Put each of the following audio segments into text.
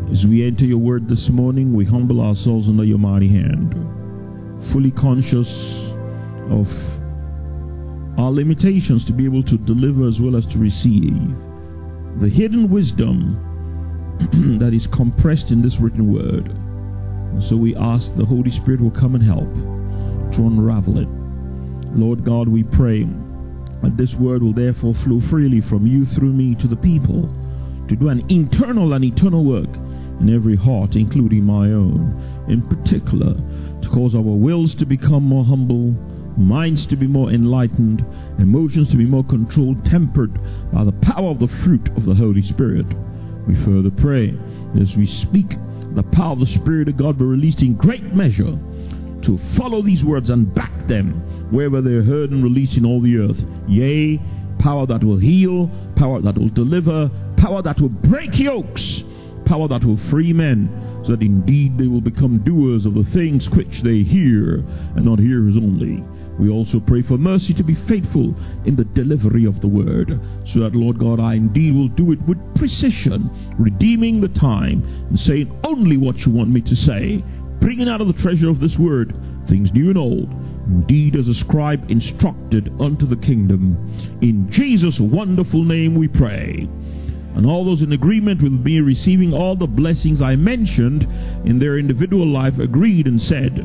As we enter your word this morning, we humble ourselves under your mighty hand, fully conscious of our limitations to be able to deliver as well as to receive the hidden wisdom that is compressed in this written word. And so we ask the Holy Spirit will come and help to unravel it. Lord God, we pray that this word will therefore flow freely from you through me to the people, to do an internal and eternal work in every heart, including my own, in particular, to cause our wills to become more humble, minds to be more enlightened, emotions to be more controlled, tempered by the power of the fruit of the Holy Spirit. We further pray, as we speak, the power of the Spirit of God be released in great measure to follow these words and back them wherever they are heard and released in all the earth. Yea, power that will heal, power that will deliver, power that will break yokes, power that will free men, so that indeed they will become doers of the things which they hear, and not hearers only. We also pray for mercy to be faithful in the delivery of the word, so that, Lord God, I indeed will do it with precision, redeeming the time and saying only what you want me to say, bringing out of the treasure of this word things new and old, indeed as a scribe instructed unto the kingdom. In Jesus' wonderful name we pray. And all those in agreement with me receiving all the blessings I mentioned in their individual life agreed and said,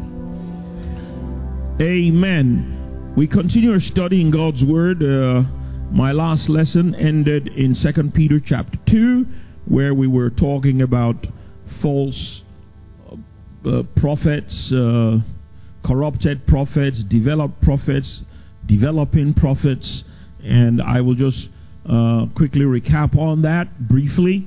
Amen. We continue our study in God's Word. My last lesson ended in 2 Peter chapter 2, where we were talking about false prophets, corrupted prophets, developed prophets, developing prophets. And I will just quickly recap on that briefly.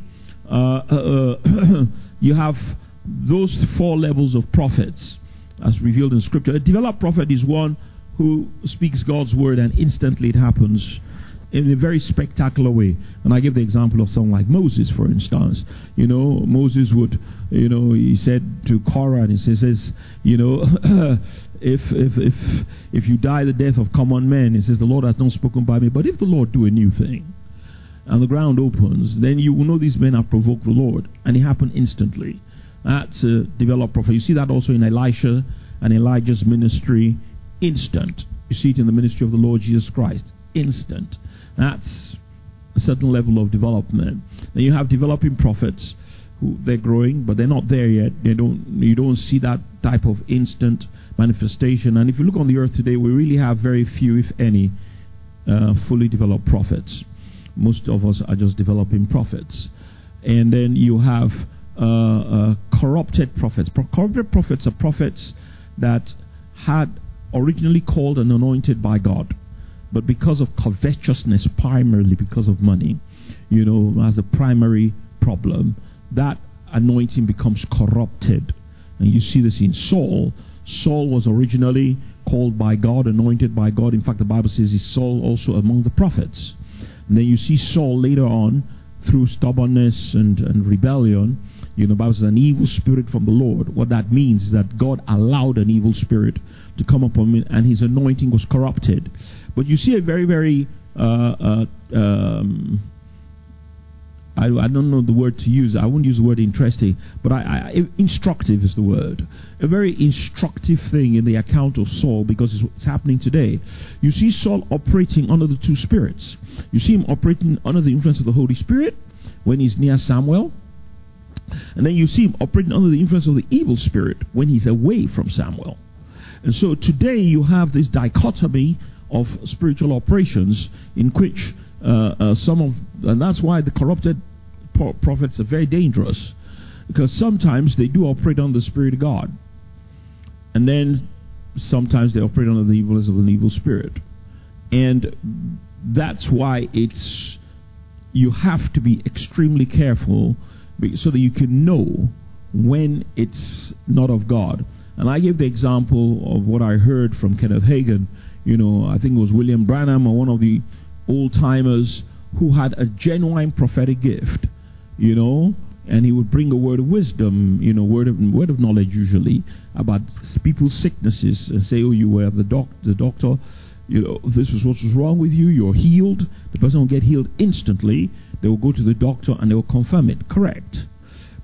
You have those 4 levels of prophets as revealed in Scripture. A developed prophet is one who speaks God's word and instantly it happens in a very spectacular way. And I give the example of someone like Moses, for instance. You know, Moses would, he said to Korah, and he says, if you die the death of common men, he says, the Lord has not spoken by me. But if the Lord do a new thing, and the ground opens, then you will know these men have provoked the Lord. And it happened instantly. That's a developed prophet. You see that also in Elisha and Elijah's ministry. Instant. You see it in the ministry of the Lord Jesus Christ. Instant. That's a certain level of development. Then you have developing prophets who they're growing, but they're not there yet. You don't see that type of instant manifestation. And if you look on the earth today, we really have very few, if any, fully developed prophets. Most of us are just developing prophets. And then you have corrupted prophets. Corrupted prophets are prophets that had originally called and anointed by God, but because of covetousness, primarily because of money, as a primary problem, that anointing becomes corrupted. And you see this in Saul. Saul was originally called by God, anointed by God. In fact, the Bible says he's Saul also among the prophets. And then you see Saul later on, through stubbornness and rebellion, the Bible says an evil spirit from the Lord. What that means is that God allowed an evil spirit to come upon him, and his anointing was corrupted. But you see a very, very I don't know the word to use. I won't use the word interesting, but instructive is the word. A very instructive thing in the account of Saul, because it's happening today. You see Saul operating under the 2 spirits. You see him operating under the influence of the Holy Spirit when he's near Samuel. And then you see him operating under the influence of the evil spirit when he's away from Samuel. And so today you have this dichotomy of spiritual operations in which and that's why the corrupted prophets are very dangerous, because sometimes they do operate under the Spirit of God, and then sometimes they operate under the evilness of an evil spirit. And that's why you have to be extremely careful so that you can know when it's not of God. And I gave the example of what I heard from Kenneth Hagin. I think it was William Branham, or one of the old-timers who had a genuine prophetic gift, and he would bring a word of wisdom, word of knowledge usually, about people's sicknesses, and say, you were the doctor, this is what was wrong with you, you're healed. The person will get healed instantly. They will go to the doctor and they will confirm it. Correct.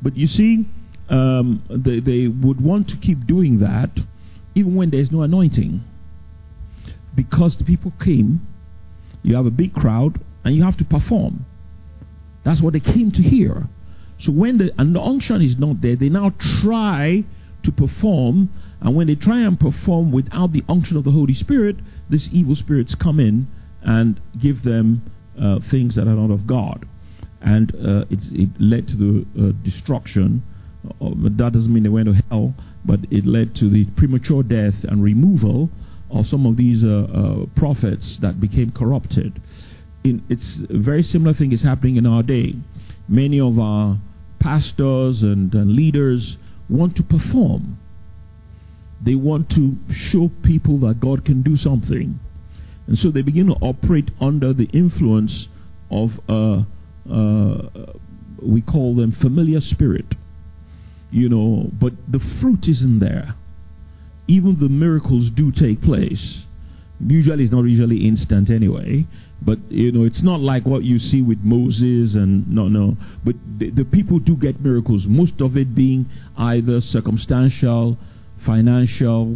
But you see, they would want to keep doing that even when there's no anointing. Because the people came, you have a big crowd, and you have to perform. That's what they came to hear. So when the unction is not there, they now try to perform, and when they try and perform without the unction of the Holy Spirit, these evil spirits come in and give them things that are not of God. And it led to the destruction. But that doesn't mean they went to hell, but it led to the premature death and removal of some of these prophets that became corrupted. It's a very similar thing is happening in our day. Many of our pastors and leaders want to perform. They want to show people that God can do something. And so they begin to operate under the influence of, we call them familiar spirit. But the fruit isn't there. Even the miracles do take place. Usually it's not usually instant anyway. But, it's not like what you see with Moses and no. But the people do get miracles. Most of it being either circumstantial, financial,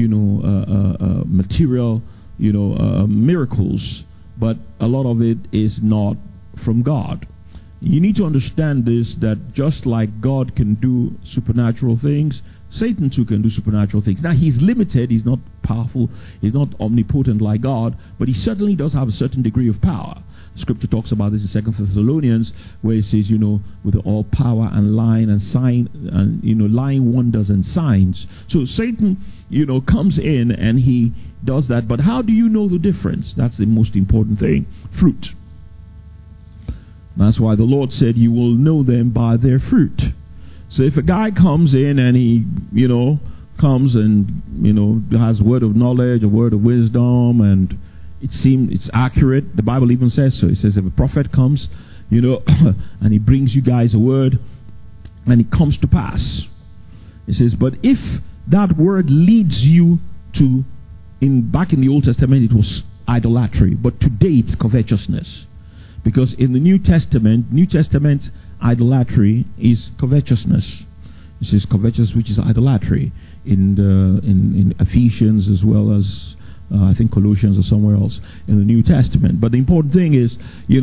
material, miracles. But a lot of it is not from God. You need to understand this, that just like God can do supernatural things, Satan too can do supernatural things. Now, he's limited, he's not powerful, he's not omnipotent like God, but he certainly does have a certain degree of power. Scripture talks about this in 2 Thessalonians, where it says, with all power and lying and sign, and, lying wonders and signs. So Satan, comes in and he does that. But how do you know the difference? That's the most important thing. Fruit. That's why the Lord said, you will know them by their fruit. So if a guy comes in and he, comes and, has a word of knowledge, a word of wisdom, and it's accurate, the Bible even says so. It says if a prophet comes, and he brings you guys a word, and it comes to pass. It says, but if that word leads you to, back in the Old Testament, it was idolatry, but today it's covetousness. Because in the New Testament idolatry is covetousness. It says covetousness, which is idolatry, in Ephesians as well as I think Colossians or somewhere else in the New Testament. But the important thing is,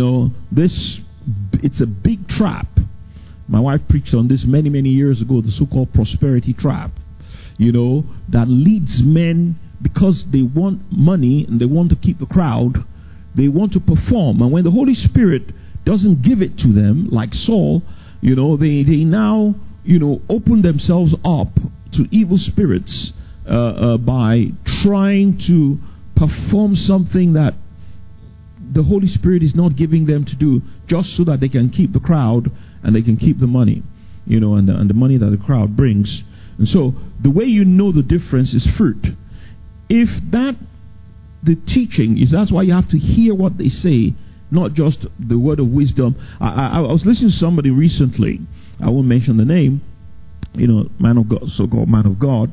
it's a big trap. My wife preached on this many, many years ago, the so-called prosperity trap, that leads men, because they want money and they want to keep the crowd, they want to perform. And when the Holy Spirit doesn't give it to them, like Saul, they now, open themselves up to evil spirits by trying to perform something that the Holy Spirit is not giving them to do, just so that they can keep the crowd and they can keep the money, and the money that the crowd brings. And so the way you know the difference is fruit. If the teaching is, that's why you have to hear what they say, not just the word of wisdom. I was listening to somebody recently, I won't mention the name, man of God, so-called man of God,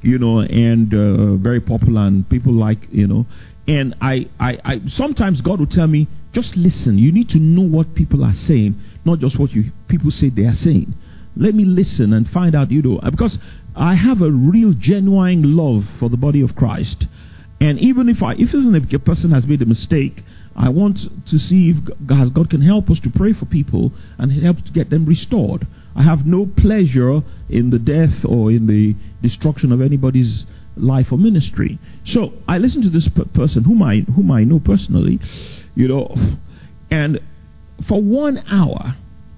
and very popular, and people like, and I sometimes God will tell me, just listen. You need to know what people are saying, not just what people say they are saying. Let me listen and find out, because I have a real genuine love for the body of Christ. And even if a person has made a mistake, I want to see if God can help us to pray for people and help to get them restored. I have no pleasure in the death or in the destruction of anybody's life or ministry. So I listened to this person whom I know personally, and for 1 hour,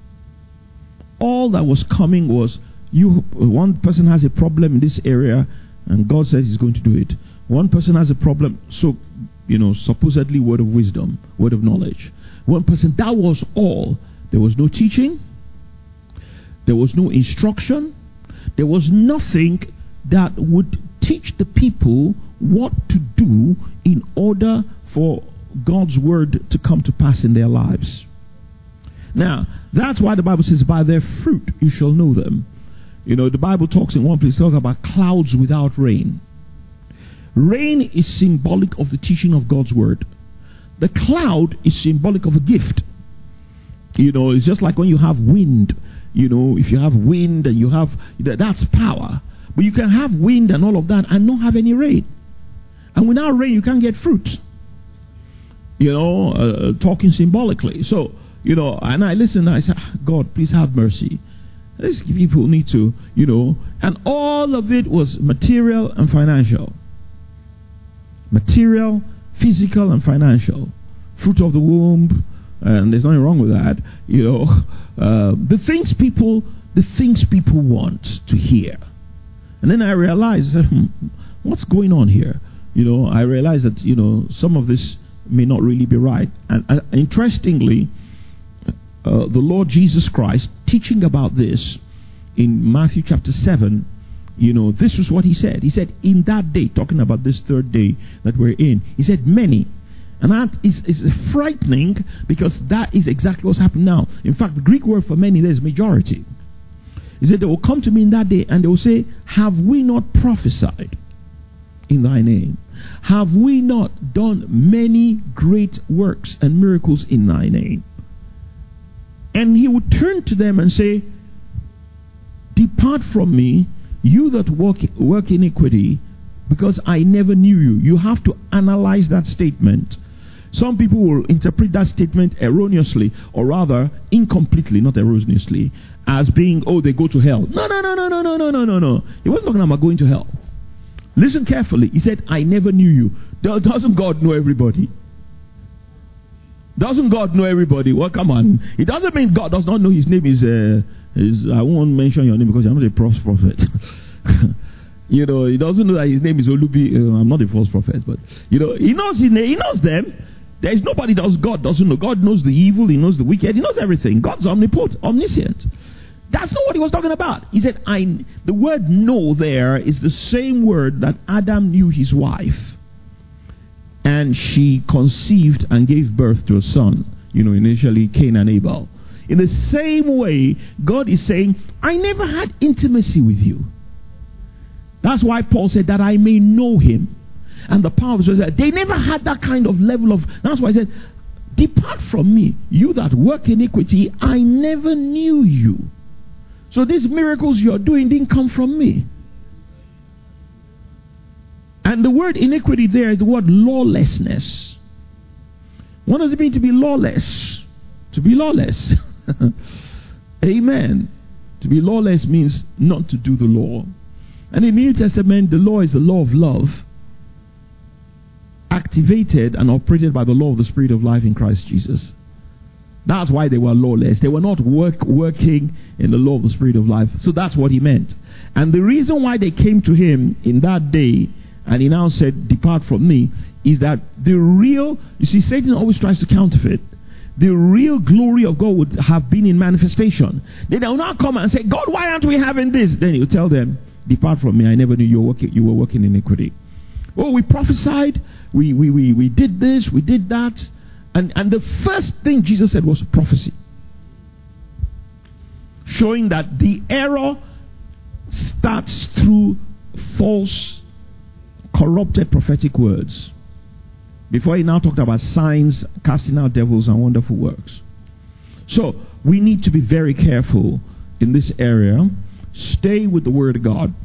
all that was coming was, one person has a problem in this area, and God says He's going to do it. One person has a problem, so, supposedly word of wisdom, word of knowledge. One person, that was all. There was no teaching. There was no instruction. There was nothing that would teach the people what to do in order for God's word to come to pass in their lives. Now, that's why the Bible says, by their fruit you shall know them. The Bible talks in one place, talks about clouds without rain. Rain is symbolic of the teaching of God's word. The cloud is symbolic of a gift. It's just like when you have wind. if you have wind and you have, that's power. But you can have wind and all of that and not have any rain. And without rain, you can't get fruit. Talking symbolically. So, and I listened and I said, God, please have mercy. These people need to, and all of it was material and financial. Material, physical, and financial. Fruit of the womb, and there's nothing wrong with that. The things people want to hear. And then I realized, what's going on here? I realized that, some of this may not really be right. And interestingly, the Lord Jesus Christ, teaching about this in Matthew chapter 7, this was what he said. He said, in that day, talking about this third day that we're in, he said, many. And that is frightening, because that is exactly what's happening now. In fact, the Greek word for many there is majority. He said, they will come to me in that day and they will say, have we not prophesied in thy name? Have we not done many great works and miracles in thy name? And he would turn to them and say, depart from me, you that work iniquity, because I never knew you. You have to analyze that statement. Some people will interpret that statement erroneously, or rather incompletely, not erroneously, as being, they go to hell. No. He wasn't talking about going to hell. Listen carefully. He said, I never knew you. Doesn't God know everybody? Doesn't God know everybody? Well, come on. It doesn't mean God does not know his name is I won't mention your name because I'm not a false prophet. He doesn't know that his name is Olubi. I'm not a false prophet, but he knows his name. He knows them. There is nobody that God doesn't know. God knows the evil. He knows the wicked. He knows everything. God's omniscient. That's not what he was talking about. He said, the word know there is the same word that Adam knew his wife. And she conceived and gave birth to a son. Initially Cain and Abel. In the same way, God is saying, I never had intimacy with you. That's why Paul said that I may know him. And the power of that they never had that kind of level of. That's why I said, depart from me, you that work iniquity, I never knew you. So these miracles you're doing didn't come from me. And the word iniquity there is the word lawlessness. What does it mean to be lawless? To be lawless. Amen. To be lawless means not to do the law. And in the New Testament, the law is the law of love, activated and operated by the law of the Spirit of life in Christ Jesus. That's why they were lawless. They were not working in the law of the Spirit of life. So that's what he meant. And the reason why they came to him in that day, and he now said, depart from me, is that the real, Satan always tries to counterfeit. The real glory of God would have been in manifestation. Then they will not come and say, God, why aren't we having this? Then he'll tell them, depart from me, I never knew you were working in iniquity. Oh, we prophesied, we did this, we did that. And the first thing Jesus said was prophecy. Showing that the error starts through false, corrupted prophetic words. Before he now talked about signs, casting out devils, and wonderful works. So, we need to be very careful in this area. Stay with the Word of God.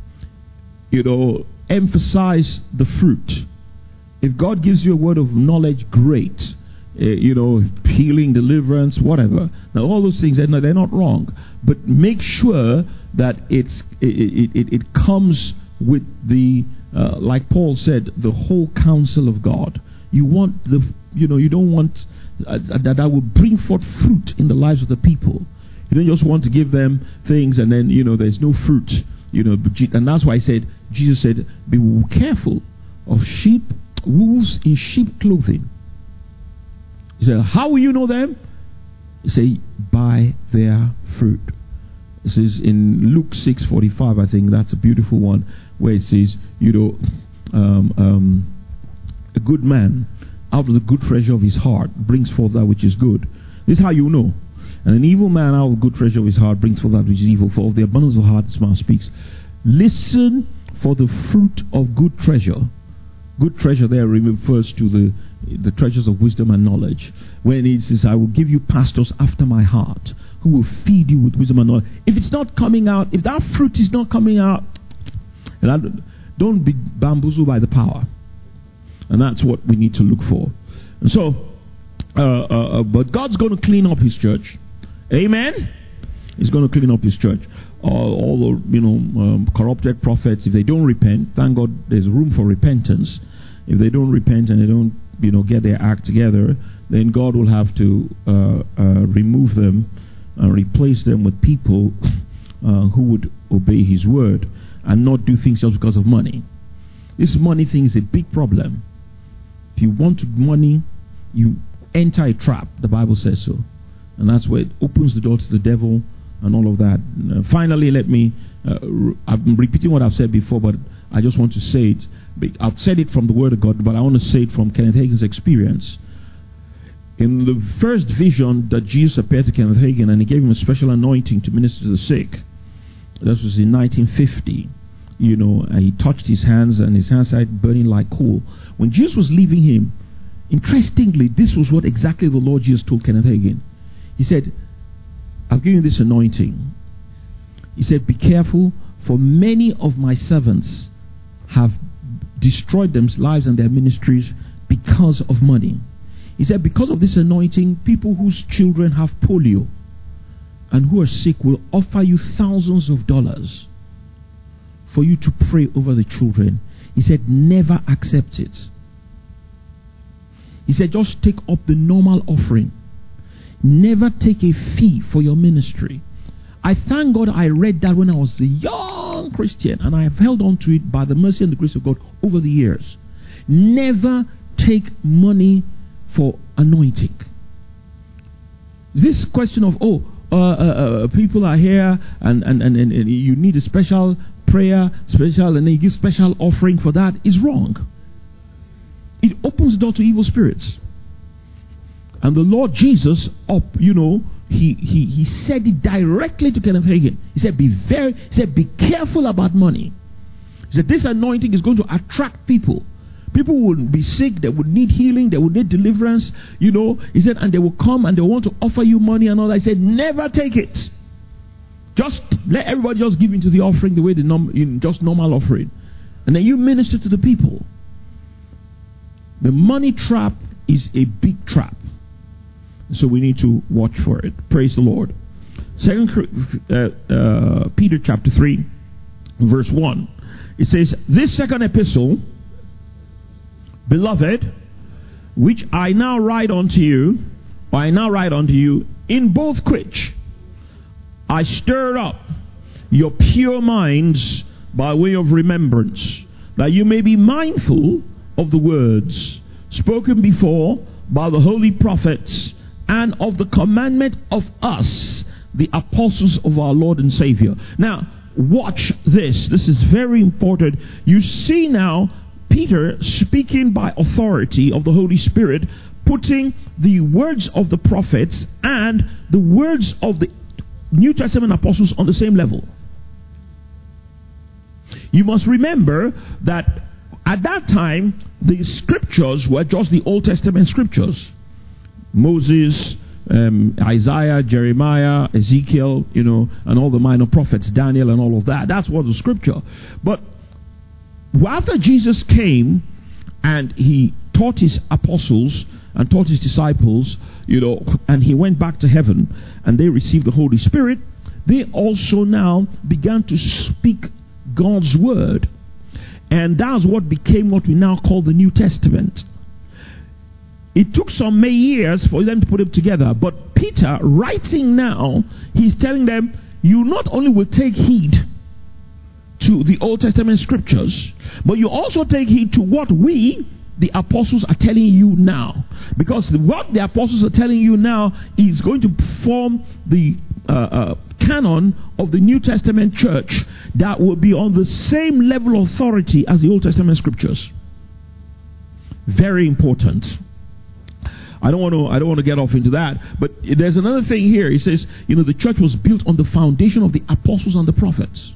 Emphasize the fruit. If God gives you a word of knowledge, great. Healing, deliverance, whatever. Now, all those things, they're not wrong. But make sure that it comes with the, like Paul said, the whole counsel of God. You want you don't want that will bring forth fruit in the lives of the people. You don't just want to give them things and then, there's no fruit. And that's why Jesus said, be careful of wolves in sheep clothing. He said, how will you know them? He said, by their fruit. It says in Luke 6:45, I think that's a beautiful one, where it says, a good man out of the good treasure of his heart brings forth that which is good. This is how you know. And an evil man out of the good treasure of his heart brings forth that which is evil. For of the abundance of the heart his mouth speaks. Listen for the fruit of good treasure. Good treasure there refers to the treasures of wisdom and knowledge. When it says, I will give you pastors after my heart, who will feed you with wisdom and knowledge. If it's not coming out, if that fruit is not coming out, don't be bamboozled by the power. And that's what we need to look for. And so, but God's going to clean up His church. Amen? He's going to clean up His church. All the corrupted prophets, if they don't repent, thank God there's room for repentance. If they don't repent and they don't get their act together, then God will have to remove them and replace them with people who would obey His word and not do things just because of money. This money thing is a big problem. If you want money, you enter a trap. The Bible says so. And that's where it opens the door to the devil and all of that. Finally, let me, I'm repeating what I've said before, but I just want to say it. I've said it from the Word of God, but I want to say it from Kenneth Hagin's experience. In the first vision that Jesus appeared to Kenneth Hagin, and He gave him a special anointing to minister to the sick. This was in 1950. And He touched his hands, and his hands started burning like coal. When Jesus was leaving him, interestingly, this was what exactly the Lord Jesus told Kenneth Hagin. He said, I've given you this anointing. He said, be careful, for many of my servants have destroyed their lives and their ministries because of money. He said, because of this anointing, people whose children have polio and who are sick will offer you thousands of dollars for you to pray over the children. He said, never accept it. He said, just take up the normal offering. Never take a fee for your ministry. I thank God I read that when I was a young Christian, and I have held on to it by the mercy and the grace of God over the years. Never take money for anointing. This question of, people are here and you need a special prayer, and they give special offering for that, is wrong. It opens the door to evil spirits. And the Lord Jesus, He said it directly to Kenneth Hagin. He said, be careful about money. He said, this anointing is going to attract people. People will be sick, they would need healing, they would need deliverance, He said, and they will come and they want to offer you money and all that. He said, never take it. Just let everybody just give into the offering the way just normal offering. And then you minister to the people. The money trap is a big trap. So we need to watch for it. Praise the Lord. Peter chapter 3, verse 1. It says, this second epistle, beloved, which I now write unto you, in both which I stir up your pure minds by way of remembrance, that you may be mindful of the words spoken before by the holy prophets, and of the commandment of us, the apostles of our Lord and Savior. Now, watch this. This is very important. You see now Peter speaking by authority of the Holy Spirit, putting the words of the prophets and the words of the New Testament apostles on the same level. You must remember that at that time, the scriptures were just the Old Testament scriptures. Moses, Isaiah, Jeremiah, Ezekiel, and all the minor prophets, Daniel and all of that. That's what the scripture. But after Jesus came and He taught His apostles and taught His disciples, and He went back to heaven and they received the Holy Spirit, they also now began to speak God's word. And that's what became what we now call the New Testament. It took some many years for them to put it together. But Peter, writing now, he's telling them, you not only will take heed to the Old Testament scriptures, but you also take heed to what we, the apostles, are telling you now. Because what the apostles are telling you now is going to form the canon of the New Testament church that will be on the same level of authority as the Old Testament scriptures. Very important. I don't want to get off into that, but there's another thing here. He says, the church was built on the foundation of the apostles and the prophets.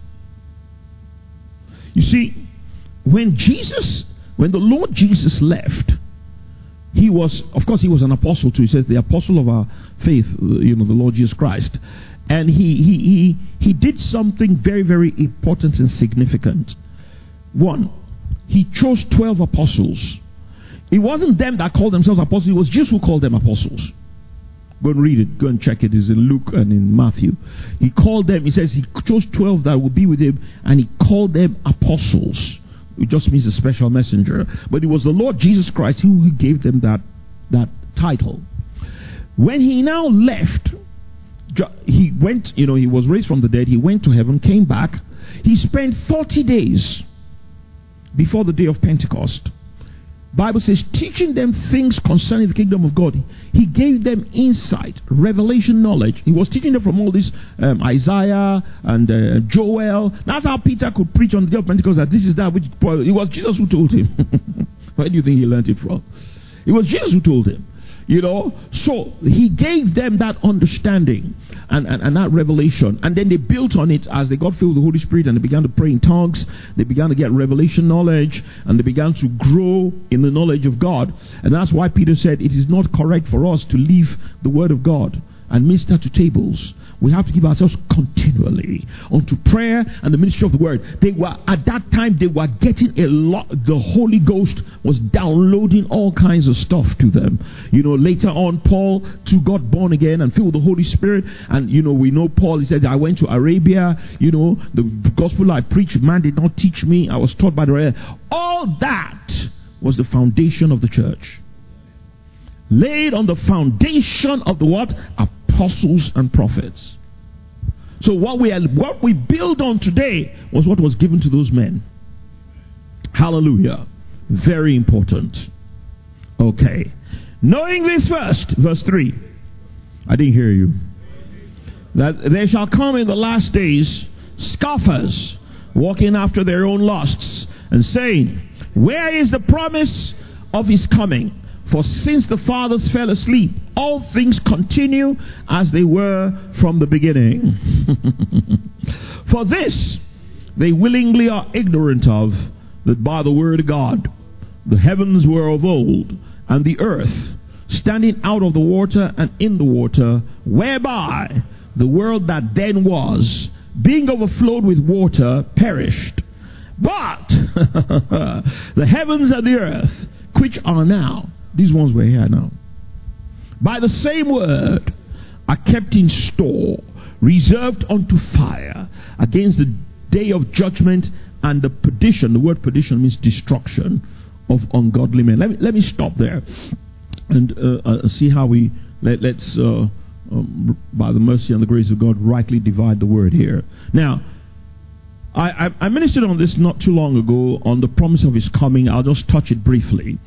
You see, when the Lord Jesus left, he was, of course, he was an apostle too. He says the apostle of our faith, the Lord Jesus Christ. And he did something very, very important and significant. One, he chose 12 apostles. It wasn't them that called themselves apostles. It was Jesus who called them apostles. Go and read it. Go and check it. It's in Luke and in Matthew. He called them. He says he chose 12 that would be with him, and he called them apostles. It just means a special messenger. But it was the Lord Jesus Christ who gave them that title. When he now left, he went, he was raised from the dead. He went to heaven, came back. He spent 40 days before the day of Pentecost. Bible says, teaching them things concerning the kingdom of God. He gave them insight, revelation knowledge. He was teaching them from all this Isaiah and Joel. That's how Peter could preach on the day of Pentecost that this is that which it was Jesus who told him. Where do you think he learned it from? It was Jesus who told him. So he gave them that understanding and that revelation. And then they built on it as they got filled with the Holy Spirit and they began to pray in tongues. They began to get revelation knowledge and they began to grow in the knowledge of God. And that's why Peter said it is not correct for us to leave the word of God and minister to tables. We have to give ourselves continually unto prayer and the ministry of the word. At that time they were getting a lot. The Holy Ghost was downloading all kinds of stuff to them. Later on, Paul too got born again and filled with the Holy Spirit. And we know Paul, he said, I went to Arabia, the gospel I preached, man did not teach me. I was taught by the Lord. All that was the foundation of the church. Laid on the foundation of the what? Apostles and prophets. So what we build on today was what was given to those men. Hallelujah. Very important. Okay. Knowing this first, verse 3. I didn't hear you. That there shall come in the last days scoffers, walking after their own lusts, and saying, where is the promise of his coming? For since the fathers fell asleep, all things continue as they were from the beginning. For this they willingly are ignorant of, that by the word of God the heavens were of old, and the earth standing out of the water and in the water, whereby the world that then was, being overflowed with water, perished. But the heavens and the earth, which are now, these ones were here now, by the same word, are kept in store, reserved unto fire, against the day of judgment and the perdition. The word perdition means destruction of ungodly men. Let me stop there and see how let's by the mercy and the grace of God rightly divide the word here. Now, I ministered on this not too long ago on the promise of his coming. I'll just touch it briefly.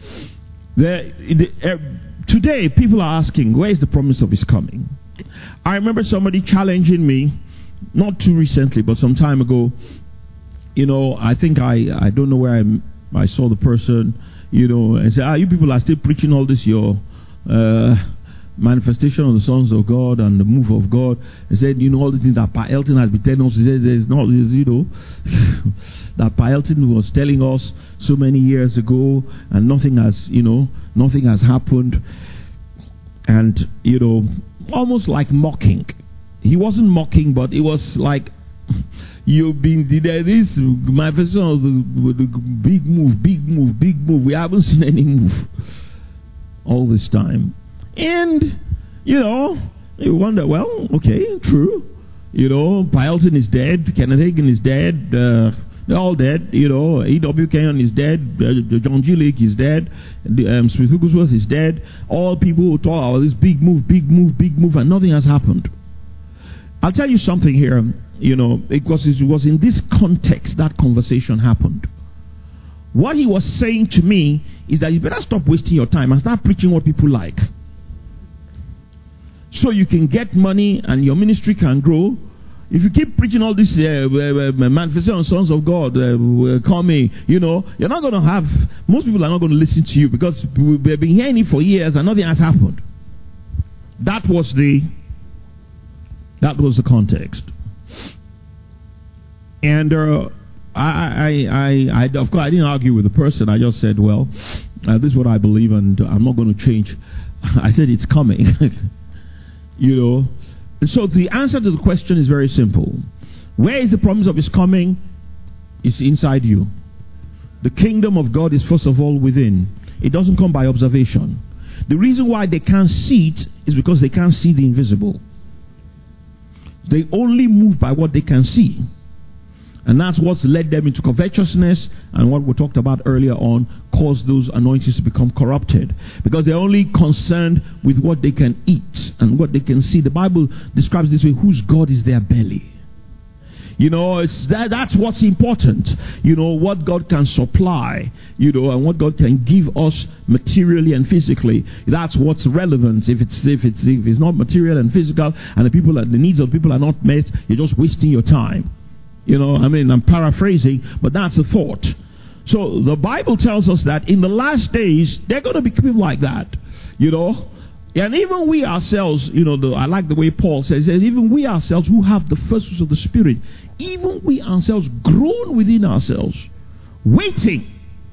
Today, people are asking, where is the promise of his coming? I remember somebody challenging me, not too recently, but some time ago. I think I don't know where I saw the person, and said, you people are still preaching all this, your manifestation of the sons of God and the move of God. He said, all the things that Pa Elton has been telling us. He said, there's not, that Pa Elton was telling us so many years ago, and nothing has happened. And, almost like mocking. He wasn't mocking, but it was like, you've been there. This manifestation of the big move. We haven't seen any move all this time. And, you wonder, well, okay, true. Pa Elton is dead. Kenneth Hagin is dead. They're all dead. E.W. Kenyon is dead. John G. Lake is dead. Smith Wigglesworth is dead. All people who talk about this big move, and nothing has happened. I'll tell you something here, because it was in this context that conversation happened. What he was saying to me is that you better stop wasting your time and start preaching what people like. So you can get money and your ministry can grow. If you keep preaching all this manifestation of sons of God coming, you're not going to have, most people are not going to listen to you because we've been hearing it for years and nothing has happened. That was the context. And Of course, I didn't argue with the person. I just said, well, this is what I believe, and I'm not going to change. I said it's coming. And so the answer to the question is very simple. Where is the promise of his coming? It's inside you. The kingdom of God is first of all within. It doesn't come by observation. The reason why they can't see it is because they can't see the invisible. They only move by what they can see. And that's what's led them into covetousness, and what we talked about earlier on caused those anointings to become corrupted. Because they're only concerned with what they can eat and what they can see. The Bible describes this way: whose God is their belly. That's what's important. What God can supply, and what God can give us materially and physically. That's what's relevant. If it's not material and physical, and the needs of people are not met, you're just wasting your time. I'm paraphrasing, but that's the thought. So the Bible tells us that in the last days, there are going to be people like that, And even we ourselves, I like the way Paul says, even we ourselves who have the first fruits of the Spirit, even we ourselves groan within ourselves, waiting.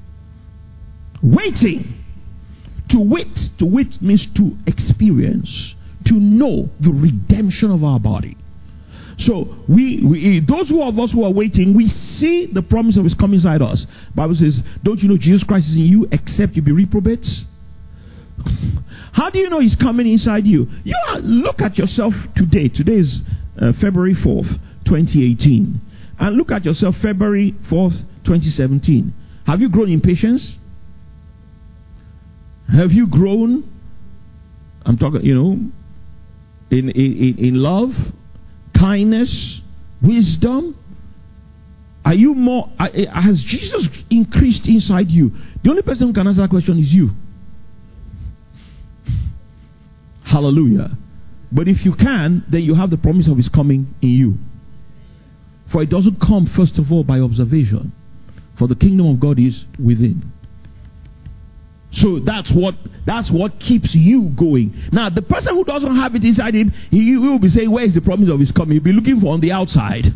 To wait means to experience, to know the redemption of our body. So we those of us who are waiting, we see the promise of his coming inside us. The Bible says, don't you know Jesus Christ is in you, except you be reprobates? How do you know he's coming inside you? Look at yourself today. Today is February 4th, 2018. And look at yourself February 4th, 2017. Have you grown in patience? Have you grown? I'm talking, in love, kindness, wisdom. Are you more? Has Jesus increased inside you? The only person who can answer that question is you. Hallelujah. But if you can, then you have the promise of his coming in you. For it doesn't come first of all by observation. For the kingdom of God is within. So that's what keeps you going. Now, the person who doesn't have it inside him, he will be saying, where is the promise of his coming? He'll be looking for on the outside.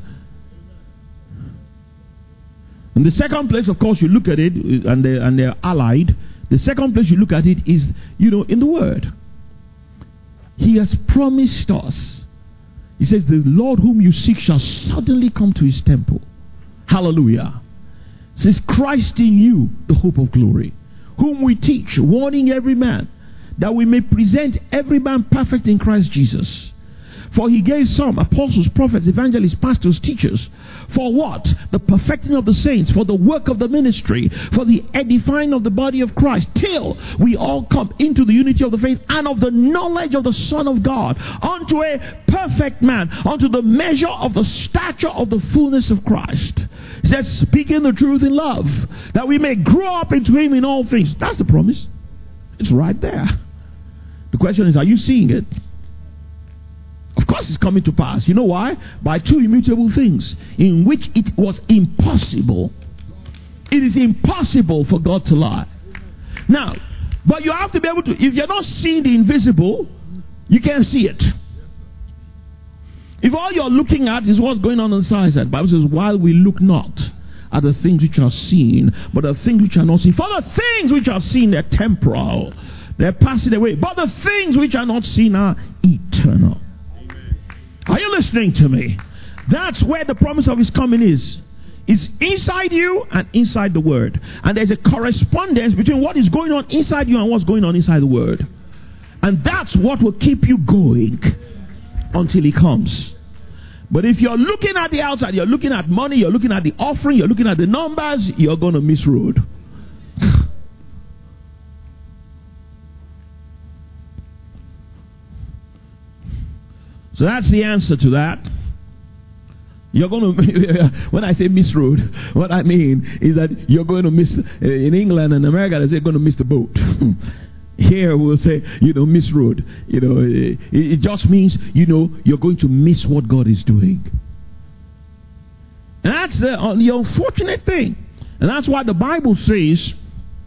And the second place, of course, you look at it, and they're allied. The second place you look at it is, in the Word. He has promised us. He says, the Lord whom you seek shall suddenly come to his temple. Hallelujah. It says, Christ in you, the hope of glory, whom we teach, warning every man, that we may present every man perfect in Christ Jesus. For he gave some apostles, prophets, evangelists, pastors, teachers. For what? The perfecting of the saints, for the work of the ministry, for the edifying of the body of Christ, till we all come into the unity of the faith and of the knowledge of the Son of God, unto a perfect man, unto the measure of the stature of the fullness of Christ. He says, speaking the truth in love, that we may grow up into him in all things. That's the promise. It's right there. The question is, are you seeing it? Of course it's coming to pass. You know why? By two immutable things, in which it was impossible. It is impossible for God to lie. Now, but you have to be able to, if you're not seeing the invisible, you can't see it. If all you're looking at is what's going on inside, the Bible says, while we look not at the things which are seen, but the things which are not seen. For the things which are seen, they're temporal. They're passing away. But the things which are not seen are eternal. Are you listening to me? That's where the promise of his coming is. It's inside you and inside the Word. And there's a correspondence between what is going on inside you and what's going on inside the Word. And that's what will keep you going until he comes. But if you're looking at the outside, you're looking at money, you're looking at the offering, you're looking at the numbers, you're going to miss road. So that's the answer to that. You're going to, when I say miss road, what I mean is that you're going to miss, in England and America, they say you're going to miss the boat. Here we'll say, miss road. It just means, you're going to miss what God is doing. And that's the unfortunate thing. And that's why the Bible says,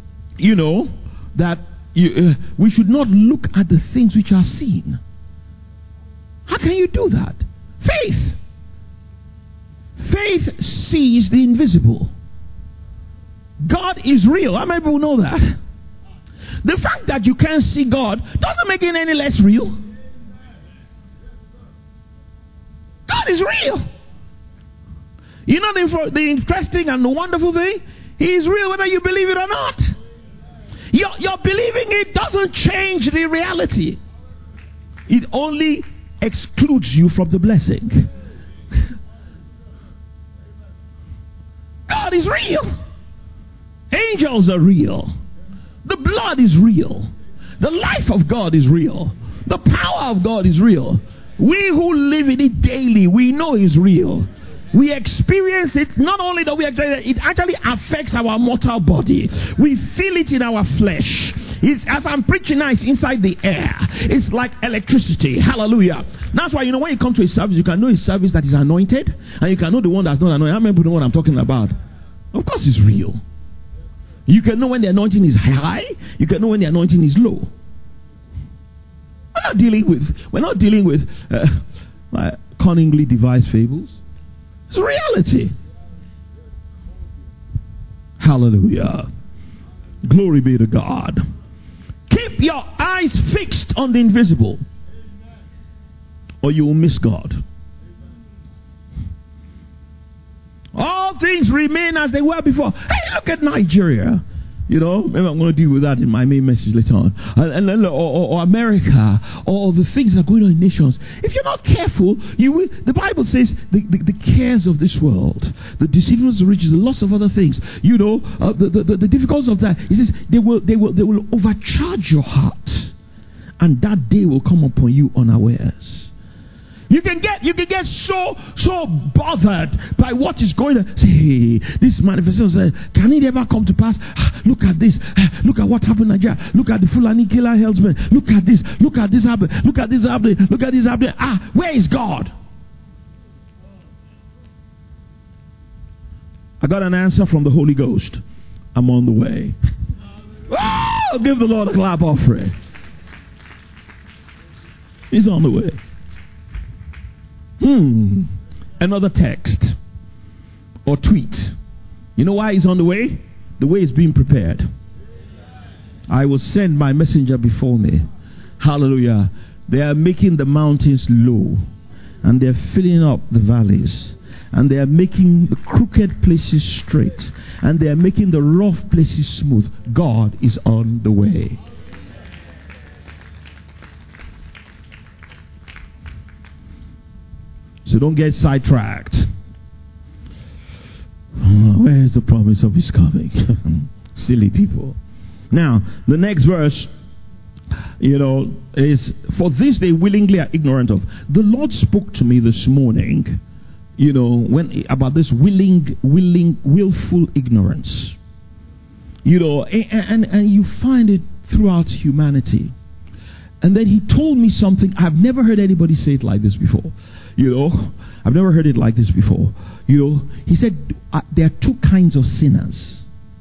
that we should not look at the things which are seen. How can you do that? Faith. Faith sees the invisible. God is real. How many people know that? The fact that you can't see God doesn't make it any less real. God is real. You know the interesting and the wonderful thing? He is real whether you believe it or not. Your believing it doesn't change the reality. It only excludes you from the blessing. God is real. Angels are real. The blood is real. The life of God is real. The power of God is real. We who live in it daily, we know it's real. We experience it. Not only that we experience it, it actually affects our mortal body. We feel it in our flesh. It's, as I'm preaching now, it's inside the air. It's like electricity. Hallelujah. That's why, when you come to a service, you can know a service that is anointed, and you can know the one that's not anointed. How many people know what I'm talking about? Of course it's real. You can know when the anointing is high. You can know when the anointing is low. We're not dealing with cunningly devised fables. It's reality. Hallelujah. Glory be to God. Keep your eyes fixed on the invisible, or you will miss God. All things remain as they were before. Hey, look at Nigeria. Maybe I'm going to deal with that in my main message later on. Or America, or the things that are going on in nations. If you're not careful, you will. The Bible says the cares of this world, the deceitfulness of riches, the loss of other things. The difficulties of that. It says they will overcharge your heart, and that day will come upon you unawares. You can get so bothered by what is going on. Say, hey, this manifestation, can it ever come to pass? Look at this. Look at what happened in Nigeria. Look at the Fulani killer herdsmen. Look at this. Look at this happening. Look at this happening. Look at this happening. Where is God? I got an answer from the Holy Ghost. I'm on the way. Oh, give the Lord a clap offering. He's on the way. Another text or tweet. You know why he's on the way? The way is being prepared. I will send my messenger before me. Hallelujah. They are making the mountains low, and they are filling up the valleys, and they are making the crooked places straight, and they are making the rough places smooth. God is on the way. So don't get sidetracked. Where is the promise of his coming? Silly people. Now, the next verse, is, for this they willingly are ignorant of. The Lord spoke to me this morning, about this willful ignorance. And you find it throughout humanity. And then he told me something. I've never heard anybody say it like this before. I've never heard it like this before. He said there are two kinds of sinners.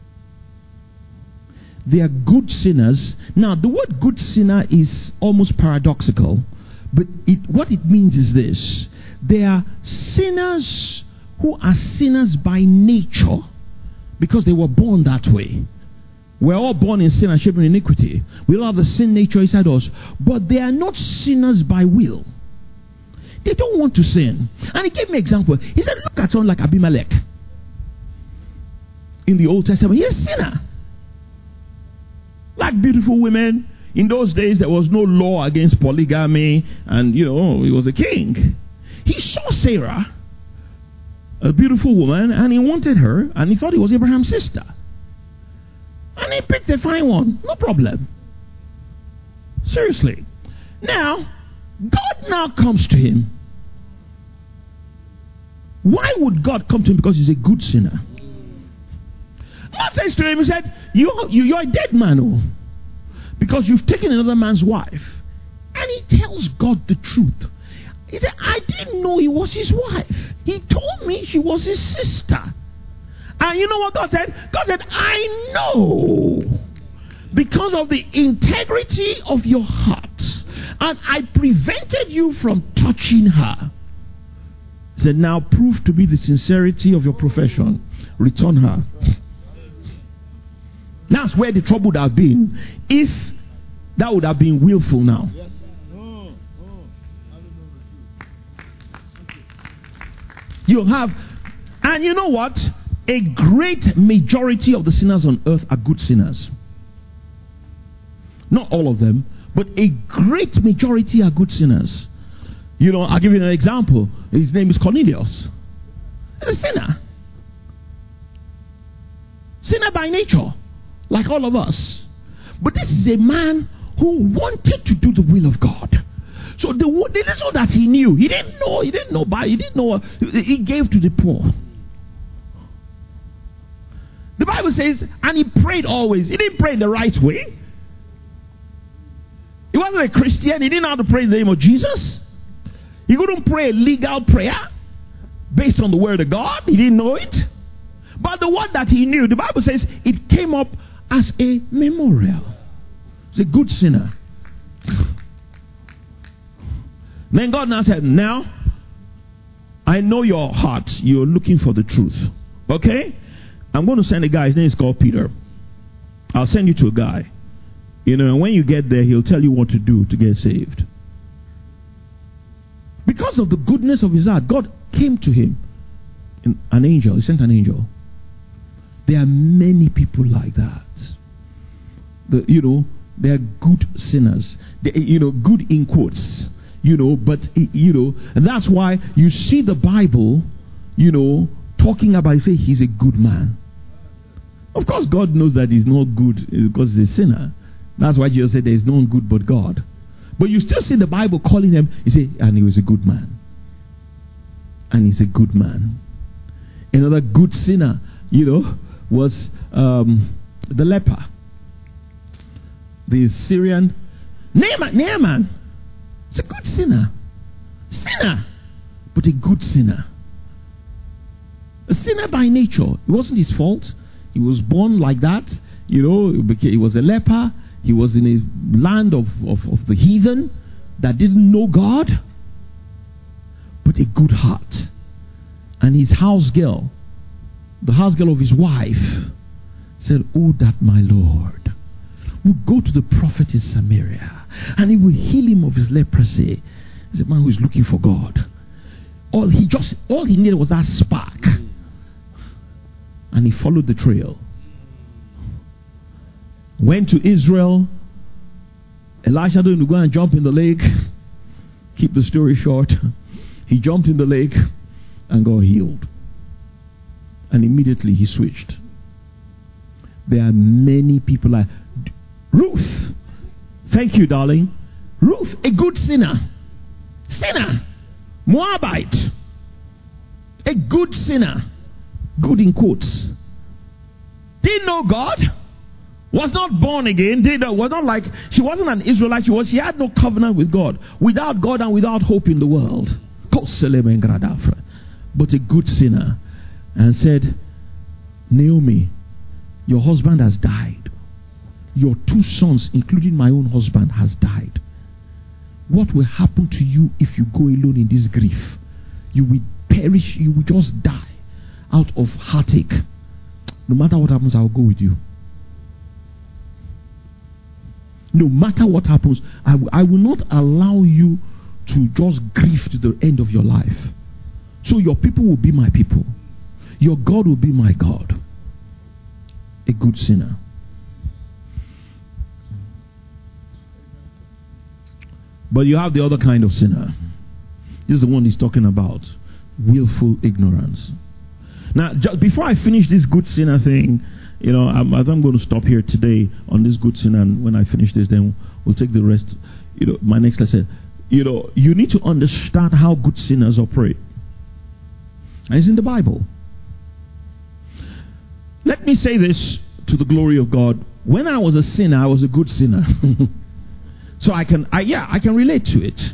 There are good sinners. Now, the word good sinner is almost paradoxical, but what it means is this. There are sinners who are sinners by nature because they were born that way. We're all born in sin and shaped in iniquity. We all have the sin nature inside us. But they are not sinners by will. They don't want to sin. And he gave me an example. He said, look at someone like Abimelech. In the Old Testament, he's a sinner. Like beautiful women. In those days, there was no law against polygamy. And, he was a king. He saw Sarah, a beautiful woman, and he wanted her. And he thought it was Abraham's sister. And he picked a fine one. No problem. Seriously. Now, God now comes to him. Why would God come to him? Because he's a good sinner. God says to him, he said, you're a dead man, because you've taken another man's wife. And he tells God the truth. He said, I didn't know he was his wife. He told me she was his sister. And you know what God said? God said, I know, because of the integrity of your heart, and I prevented you from touching her. He said, now prove to be the sincerity of your profession. Return her. That's where the trouble would have been if that would have been willful now. You have, and you know what? A great majority of the sinners on earth are good sinners. Not all of them, but a great majority are good sinners. You know, I'll give you an example. His name is Cornelius. He's a sinner. Sinner by nature, like all of us. But this is a man who wanted to do the will of God. So the little that he knew, he didn't know, he gave to the poor. The Bible says, and he prayed always. He didn't pray in the right way. He wasn't a Christian. He didn't know how to pray in the name of Jesus. He couldn't pray a legal prayer based on the word of God. He didn't know it. But the one that he knew, the Bible says, it came up as a memorial. He's a good sinner. Then God now said, now, I know your heart. You're looking for the truth. Okay? I'm going to send a guy. His name is called Peter. I'll send you to a guy. You know, and when you get there, he'll tell you what to do to get saved. Because of the goodness of his heart, God came to him. An angel. He sent an angel. There are many people like that. They are good sinners. Good in quotes. But and that's why you see the Bible, talking about, say he's a good man. Of course, God knows that he's not good because he's a sinner. That's why Jesus said there is no one good but God. But you still see the Bible calling him, he said, and he was a good man. And he's a good man. Another good sinner, was the leper. The Syrian Naaman. It's a good sinner. But a good sinner. A sinner by nature. It wasn't his fault. He was born like that. He was a leper. He was in a land of the heathen that didn't know God. But a good heart. And his house girl, the house girl of his wife, said, oh, that my Lord would go to the prophet in Samaria and he will heal him of his leprosy. He's a man who is looking for God. All he needed was that spark. And he followed the trail. Went to Israel. Elisha told him to go and jump in the lake. Keep the story short. He jumped in the lake and got healed. And immediately he switched. There are many people like Ruth. Thank you, darling. Ruth, a good sinner. Moabite. A good sinner. Good in quotes. Didn't know God. Was not born again. Was not like, she wasn't an Israelite. She had no covenant with God. Without God and without hope in the world. But a good sinner. And said, Naomi, your husband has died. Your 2 sons, including my own husband, has died. What will happen to you if you go alone in this grief? You will perish. You will just die out of heartache. No matter what happens, I will go with you. No matter what happens, I will not allow you to just grieve to the end of your life. So your people will be my people. Your God will be my God. A good sinner. But you have the other kind of sinner. This is the one he's talking about. Willful ignorance. Now, just before I finish this good sinner thing, I'm going to stop here today on this good sinner, and when I finish this, then we'll take the rest. My next lesson. You need to understand how good sinners operate. And it's in the Bible. Let me say this to the glory of God. When I was a sinner, I was a good sinner. So I can relate to it.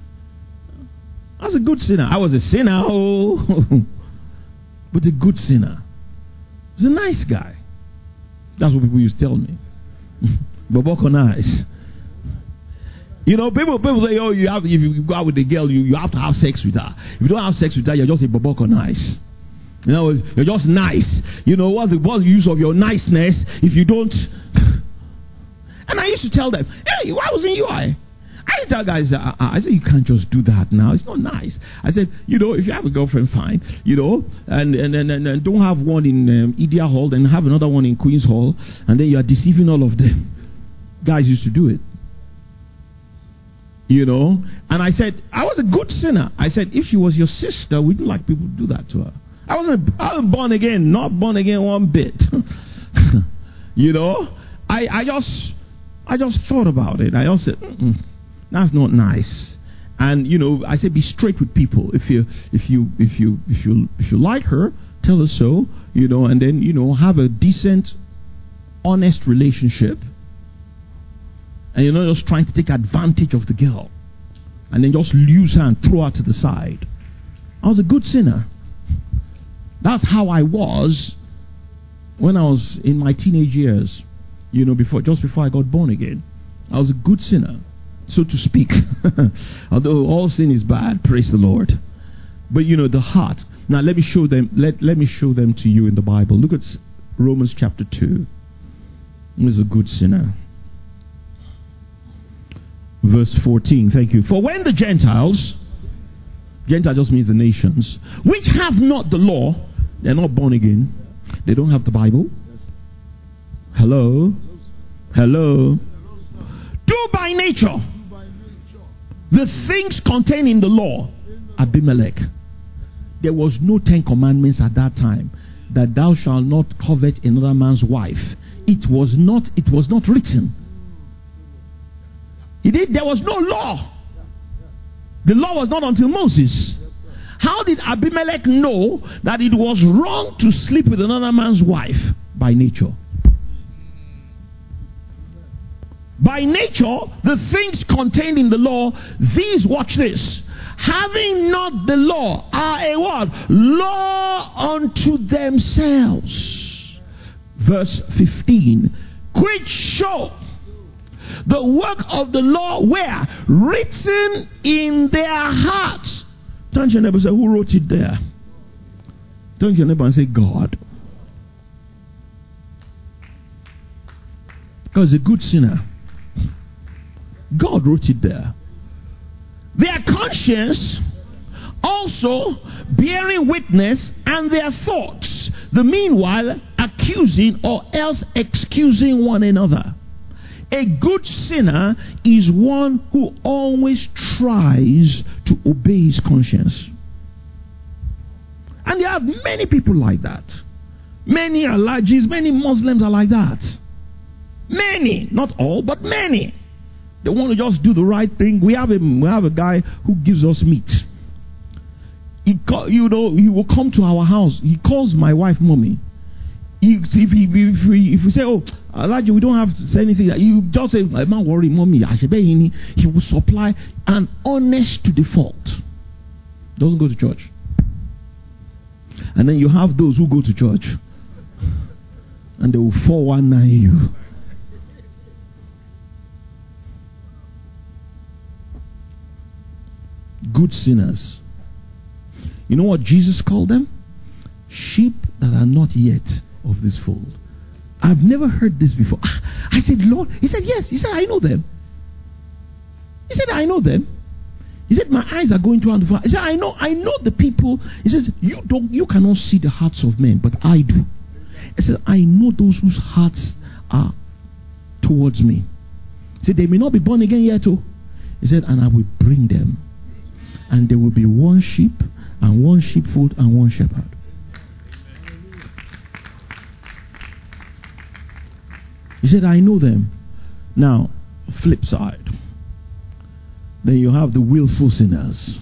I was a good sinner. I was a sinner, but a good sinner. He's a nice guy. That's what people used to tell me. Boboko nice. You know, people say, oh, if you go out with a girl, you have to have sex with her. If you don't have sex with her, you're just a boboko nice. You know, you're just nice. You know, what's the use of your niceness if you don't? And I used to tell them, hey, why wasn't you? I used to tell guys, I said, you can't just do that now. It's not nice. I said, you know, if you have a girlfriend, fine. You know, and don't have one in Idia Hall, then have another one in Queen's Hall, and then you are deceiving all of them. Guys used to do it. You know, and I said, I was a good sinner. I said, if she was your sister, we don't like people to do that to her. I wasn't born again, not born again one bit. You know, I just thought about it. I also said, that's not nice. And you know, I said, be straight with people. If you like her, tell her so. You know, and then you know, have a decent, honest relationship. And you're not just trying to take advantage of the girl and then just lose her and throw her to the side. I was a good sinner. That's how I was when I was in my teenage years. You know, just before I got born again. I was a good sinner, so to speak. Although all sin is bad, praise the Lord. But you know, the heart. Now let me show them. Let me show them to you in the Bible. Look at Romans chapter 2. He was a good sinner. Verse 14, thank you. For when the Gentile just means the nations, which have not the law, they're not born again, they don't have the Bible. Hello? Do by nature the things contained in the law. Abimelech. There was no 10 commandments at that time, that thou shalt not covet another man's wife. It was not written. There was no law. The law was not until Moses. How did Abimelech know that it was wrong to sleep with another man's wife? By nature. By nature, the things contained in the law, these, watch this, having not the law, are a what? Law unto themselves. Verse 15. Which show the work of the law were written in their hearts. Turn to your neighbor and say, who wrote it there? Turn to your neighbor and say, God. Because a good sinner, God wrote it there. Their conscience also bearing witness, and their thoughts, the meanwhile accusing or else excusing one another. A good sinner is one who always tries to obey his conscience. And there are many people like that. Many Alajis, many Muslims are like that. Many, not all, but many. They want to just do the right thing. We have a guy who gives us meat. He will come to our house. He calls my wife mommy. If we say, oh, Elijah, we don't have to say anything, you just say, I'm not worried, mommy. He will supply an honest to the fault. Doesn't go to church. And then you have those who go to church and they will 419 you. Good sinners. You know what Jesus called them? Sheep that are not yet of this fold. I've never heard this before. I said, Lord. He said, yes. He said, I know them. He said, I know them. He said, my eyes are going to and far. He said, I know the people. He says, you cannot see the hearts of men, but I do. He said, I know those whose hearts are towards me. He said, they may not be born again yet. He said, and I will bring them. And there will be one sheep and one sheepfold and one shepherd. He said, I know them. Now, flip side. Then you have the willful sinners.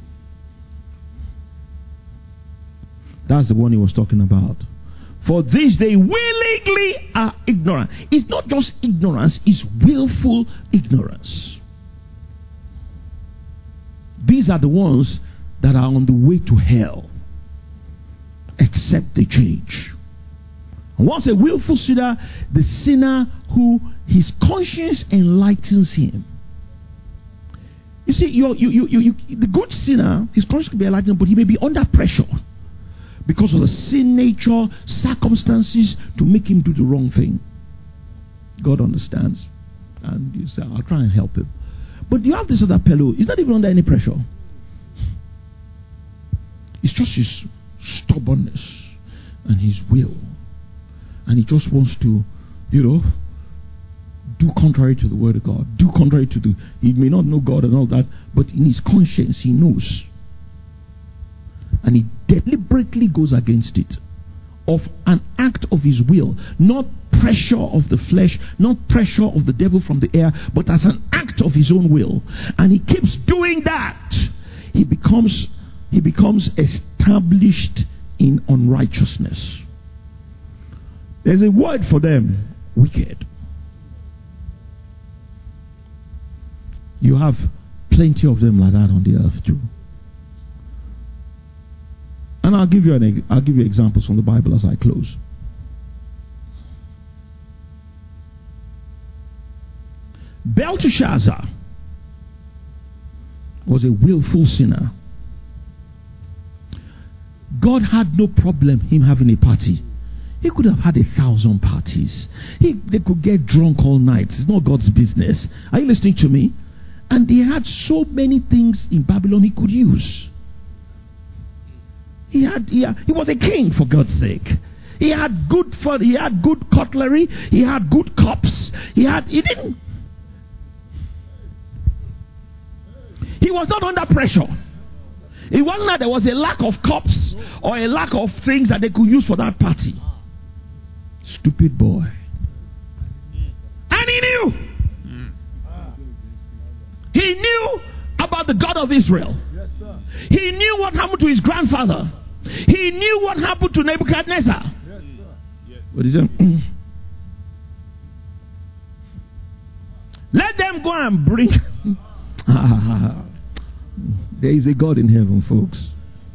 That's the one he was talking about. For this they willingly are ignorant. It's not just ignorance, it's willful ignorance. These are the ones that are on the way to hell, except they change. And what's a willful sinner? The sinner who his conscience enlightens him. You see, the good sinner, his conscience can be enlightened, but he may be under pressure because of the sin nature, circumstances to make him do the wrong thing. God understands. And you say, I'll try and help him. But you have this other fellow, he's not even under any pressure. It's just his stubbornness and his will. And he just wants to, do contrary to the word of God. Do contrary to he may not know God and all that, but in his conscience he knows. And he deliberately goes against it. Of an act of his will, not pressure of the flesh, not pressure of the devil from the air, but as an act of his own will. And he keeps doing that. He becomes established in unrighteousness. There's a word for them, wicked. You have plenty of them like that on the earth too. And I'll give you examples from the Bible as I close. Belteshazzar was a willful sinner. God had no problem him having a party. He could have had 1,000 parties. They could get drunk all night. It's not God's business. Are you listening to me? And he had so many things in Babylon he could use. He was a king, for God's sake. He had good food, he had good cutlery, he had good cups. He was not under pressure. It wasn't that there was a lack of cups or a lack of things that they could use for that party. Stupid boy. And he knew. He knew about the God of Israel. He knew what happened to his grandfather. He knew what happened to Nebuchadnezzar. But he said, let them go and bring. There is a God in heaven, folks.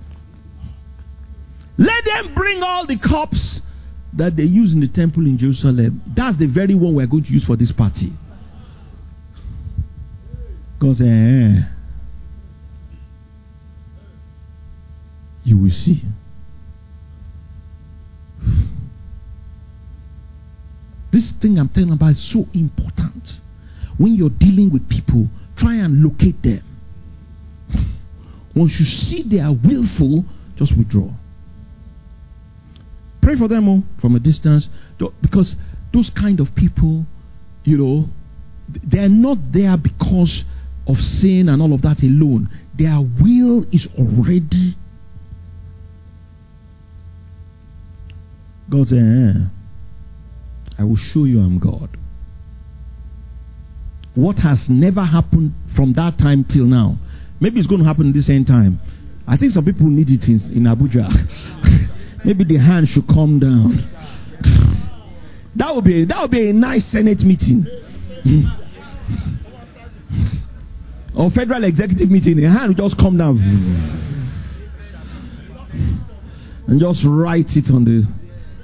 Let them bring all the cups that they use in the temple in Jerusalem. That's the very one we're going to use for this party. God said, you will see. This thing I'm telling about is so important. When you're dealing with people, try and locate them. Once you see they are willful, just withdraw. Pray for them from a distance, because those kind of people, they're not there because of sin and all of that alone. Their will is already. God said, I will show you I'm God. What has never happened from that time till now, maybe it's going to happen this same time. I think some people need it in Abuja. Maybe the hand should come down. That would be a nice Senate meeting. Or federal executive meeting. The hand will just come down. And just write it on the.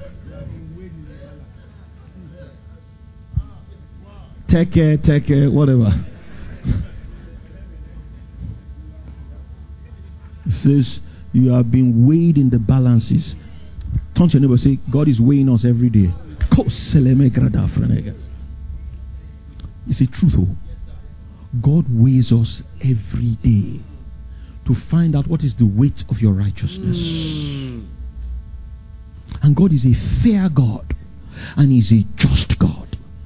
Take care, whatever. It says, you have been weighed in the balances. Turn to your neighbor and say, God is weighing us every day. It's a truth. God weighs us every day to find out what is the weight of your righteousness. And God is a fair God, and He's a just God.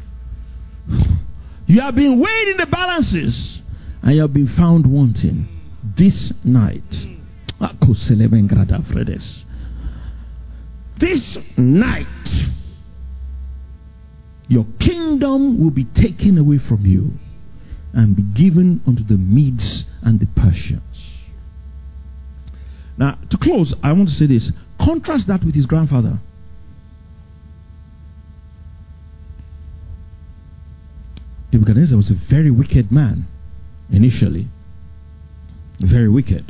You have been weighed in the balances, and you have been found wanting this night. This night, your kingdom will be taken away from you and be given unto the Medes and the Persians. Now, to close, I want to say this. Contrast that with his grandfather. Nebuchadnezzar was a very wicked man initially. Very wicked.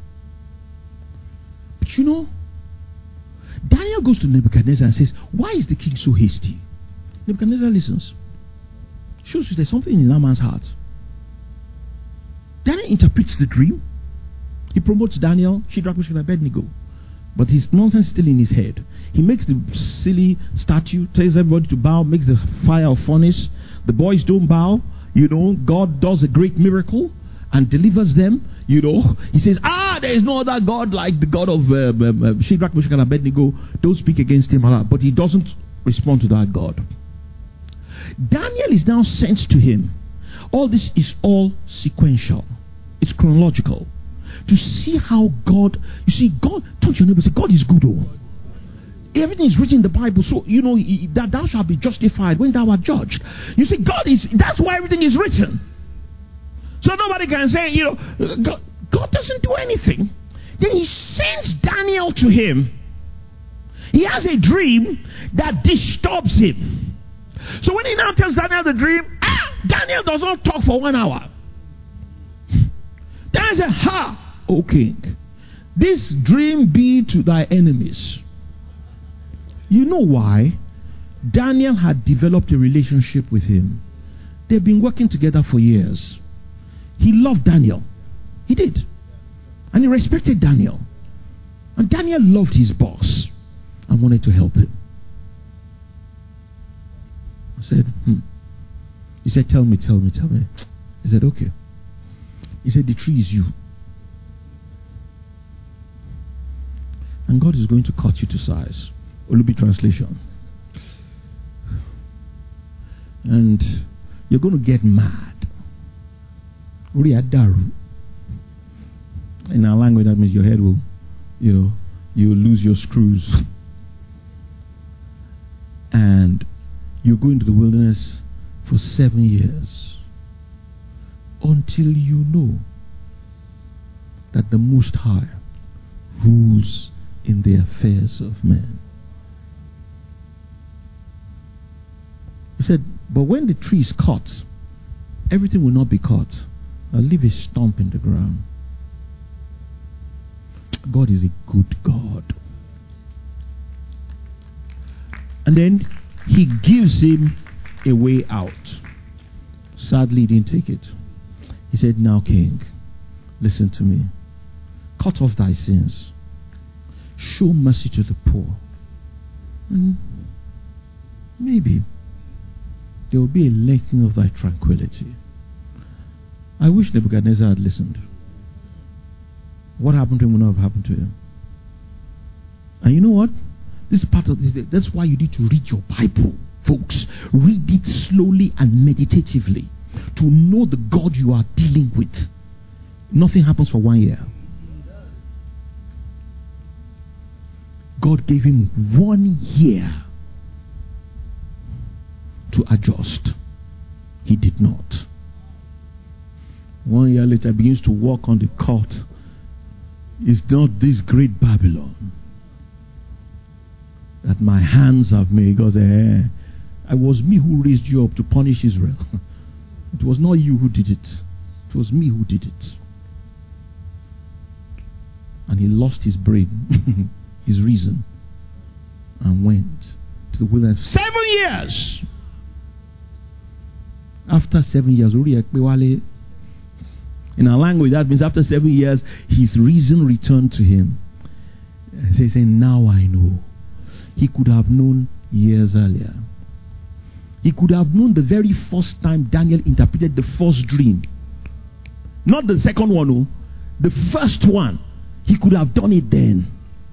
But Daniel goes to Nebuchadnezzar and says, why is the king so hasty? Nebuchadnezzar listens. Shows you there's something in that man's heart. Daniel Daniel interprets the dream. He promotes Daniel, Shadrach, Meshach, and Abednego. But his nonsense is still in his head. He makes the silly statue, tells everybody to bow, makes the fire of furnace. The boys don't bow. God does a great miracle and delivers them. He says, there is no other God like the God of Shadrach, Meshach, and Abednego. Don't speak against him. But he doesn't respond to that God. Daniel is now sent to him. All this is all sequential. It's chronological. To see how God, God, touch your neighbor and say, God is good. Everything is written in the Bible. So, that thou shalt be justified when thou art judged. You see, that's why everything is written. So nobody can say, God doesn't do anything. Then he sends Daniel to him. He has a dream that disturbs him. So when he now tells Daniel the dream, Daniel does not talk for 1 hour. Daniel says, O king, this dream be to thy enemies. You know why? Daniel had developed a relationship with him. They've been working together for years. He loved Daniel. He did. And he respected Daniel. And Daniel loved his boss and wanted to help him. I said, He said, tell me. He said, okay. He said, the tree is you. And God is going to cut you to size. Olubi translation. And you're going to get mad. In our language, that means your head will, you'll lose your screws. And you go into the wilderness for 7 years until you know that the Most High rules in the affairs of men. He said, but when the tree is cut, everything will not be cut. I'll leave a stump in the ground. God is a good God. And then he gives him a way out. Sadly, he didn't take it. He said, now, king, listen to me. Cut off thy sins. Show mercy to the poor. And maybe there will be a lengthening of thy tranquility. I wish Nebuchadnezzar had listened. What happened to him will not have happened to him. And you know what? This is part of this. That's why you need to read your Bible, folks. Read it slowly and meditatively to know the God you are dealing with. Nothing happens for 1 year. God gave him 1 year to adjust. He did not. 1 year later, he begins to walk on the court. It's not this great Babylon that my hands have made. God said, it was me who raised you up to punish Israel. It was not you who did it. It was me who did it. And he lost his brain, his reason, and went to the wilderness. 7 years! After 7 years, in our language, that means after 7 years, his reason returned to him. They say, now I know. He could have known years earlier. He could have known the very first time Daniel interpreted the first dream. Not the second one, the first one. He could have done it then.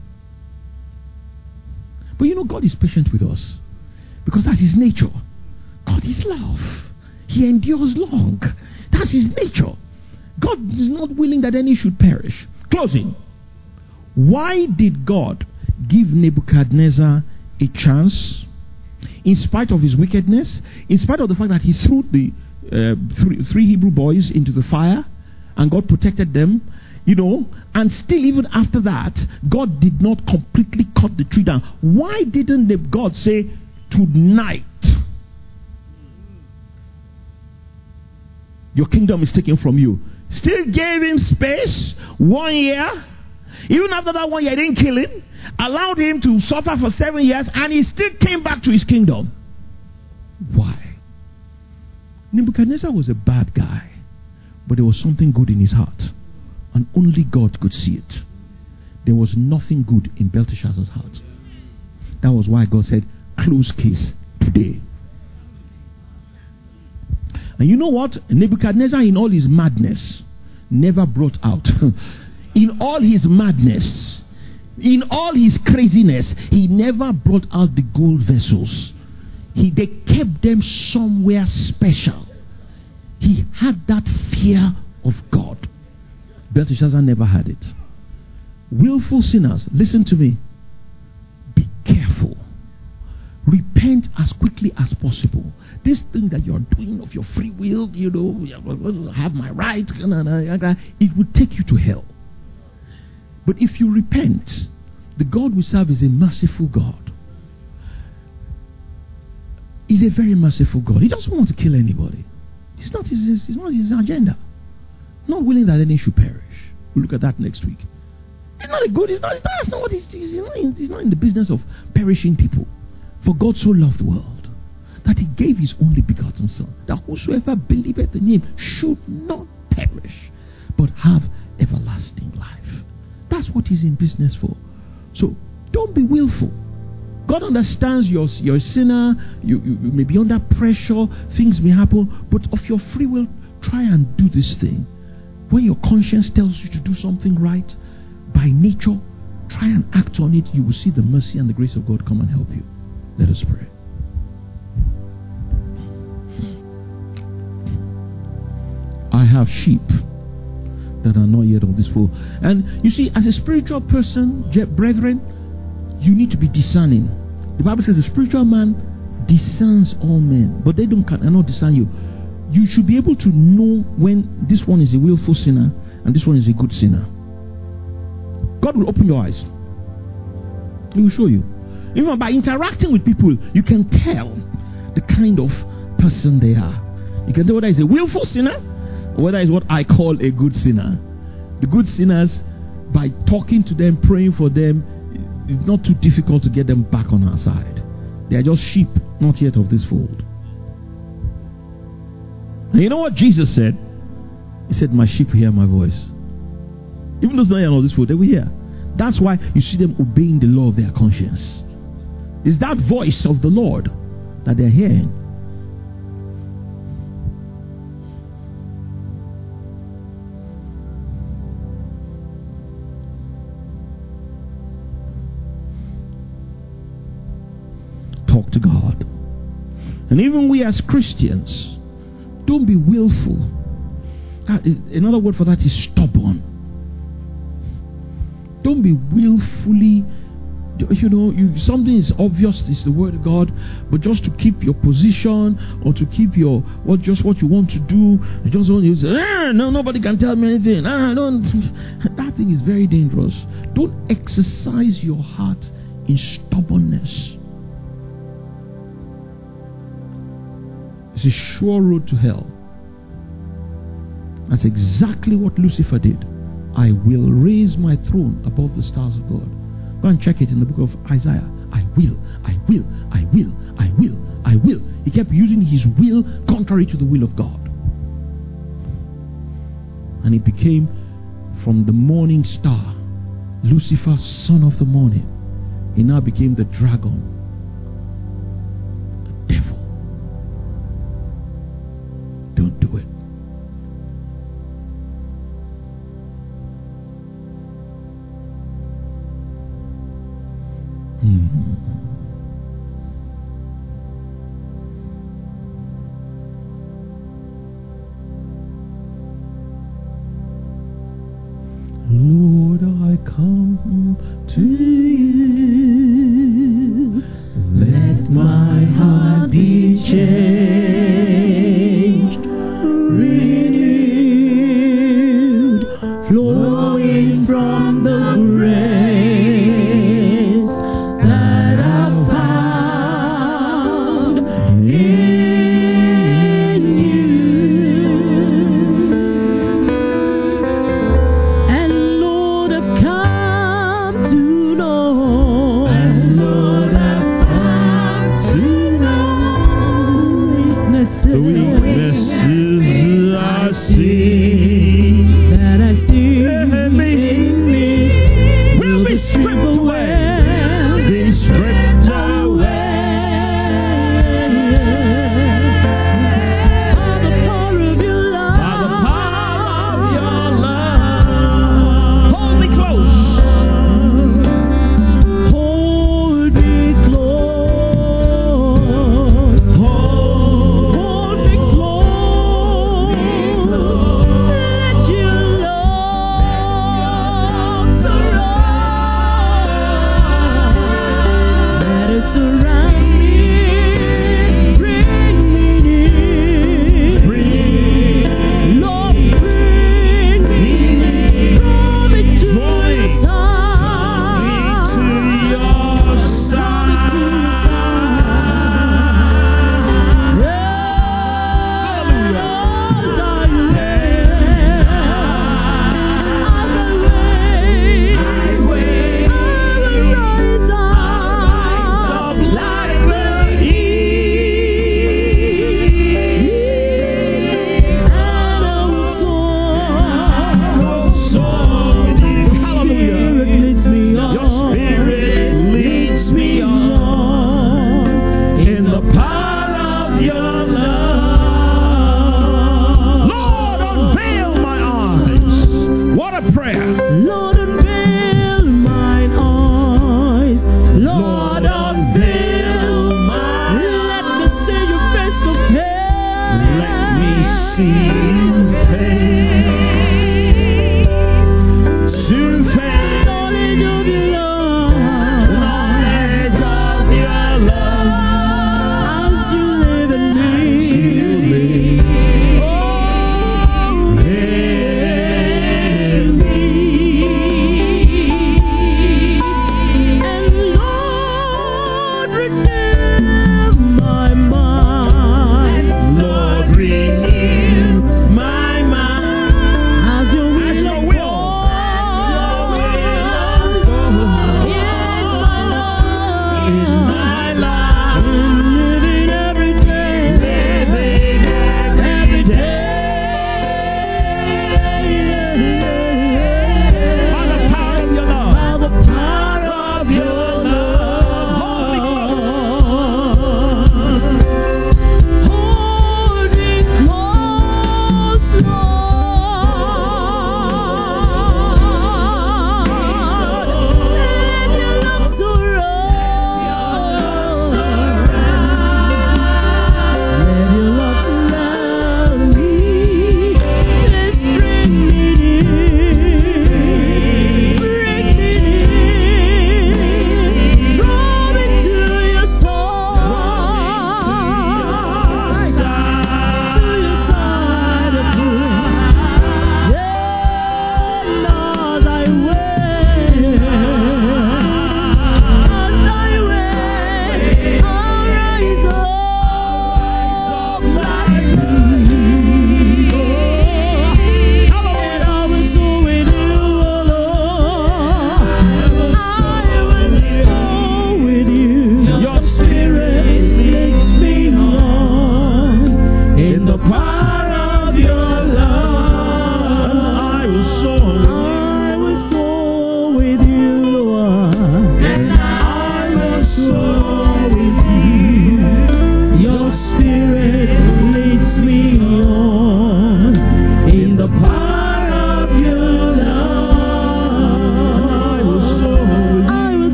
But God is patient with us. Because that's his nature. God is love. He endures long. That's his nature. God is not willing that any should perish. Closing. Why did God give Nebuchadnezzar a chance? In spite of his wickedness, in spite of the fact that he threw the three Hebrew boys into the fire and God protected them, and still even after that, God did not completely cut the tree down. Why didn't God say, tonight, your kingdom is taken from you? Still gave him space, 1 year. Even after that 1 year, he didn't kill him. Allowed him to suffer for 7 years, and he still came back to his kingdom. Why? Nebuchadnezzar was a bad guy, but there was something good in his heart, and only God could see it. There was nothing good in Belteshazzar's heart. That was why God said, close case today. And you know what? Nebuchadnezzar, in all his madness, never brought out. In all his madness, in all his craziness, he never brought out the gold vessels. They kept them somewhere special. He had that fear of God. Belteshazzar never had it. Willful sinners, listen to me. Be careful. Repent as quickly as possible. This thing that you're doing of your free will, have my right, it will take you to hell. But if you repent, the God we serve is a merciful God. He's a very merciful God. He doesn't want to kill anybody. It's not his agenda. Not willing that any should perish. We'll look at that next week. It's not a good. That's not what he's not in the business of perishing people. For God so loved the world that he gave his only begotten Son, that whosoever believeth in him should not perish, but have everlasting life. That's what he's in business for. So don't be willful. God understands you're a sinner. You may be under pressure. Things may happen, but of your free will, try and do this thing. When your conscience tells you to do something right, by nature, try and act on it. You will see the mercy and the grace of God come and help you. Let us pray. I have sheep that are not yet of this fold. And you see, as a spiritual person, brethren, you need to be discerning. The Bible says the spiritual man discerns all men, but they cannot discern you. You should be able to know when this one is a willful sinner and this one is a good sinner. God will open your eyes. He will show you. Even by interacting with people, you can tell the kind of person they are. You can tell whether it's a willful sinner or whether it's what I call a good sinner. The good sinners, by talking to them, praying for them, it's not too difficult to get them back on our side. They are just sheep, not yet of this fold. And you know what Jesus said? He said, my sheep hear my voice. Even those not yet of this fold, they will hear. That's why you see them obeying the law of their conscience. It's that voice of the Lord that they're hearing. Talk to God. And even we as Christians, don't be willful. Another word for that is stubborn. Don't be willfully, something is obvious, it's the word of God, but just to keep your position or to keep your what you want to do, you just want to say, no, nobody can tell me anything. That thing is very dangerous. Don't exercise your heart in stubbornness. It's a sure road to hell. That's exactly what Lucifer did. I will raise my throne above the stars of God. Go and check it in the book of Isaiah. I will. He kept using his will contrary to the will of God. And he became, from the morning star, Lucifer, son of the morning. He now became the dragon, the devil. Don't do it. Lord, I come to you. Let my heart be changed, renewed, flowing from the grace that I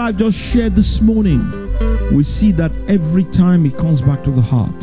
I've just shared this morning, we see that every time it comes back to the heart.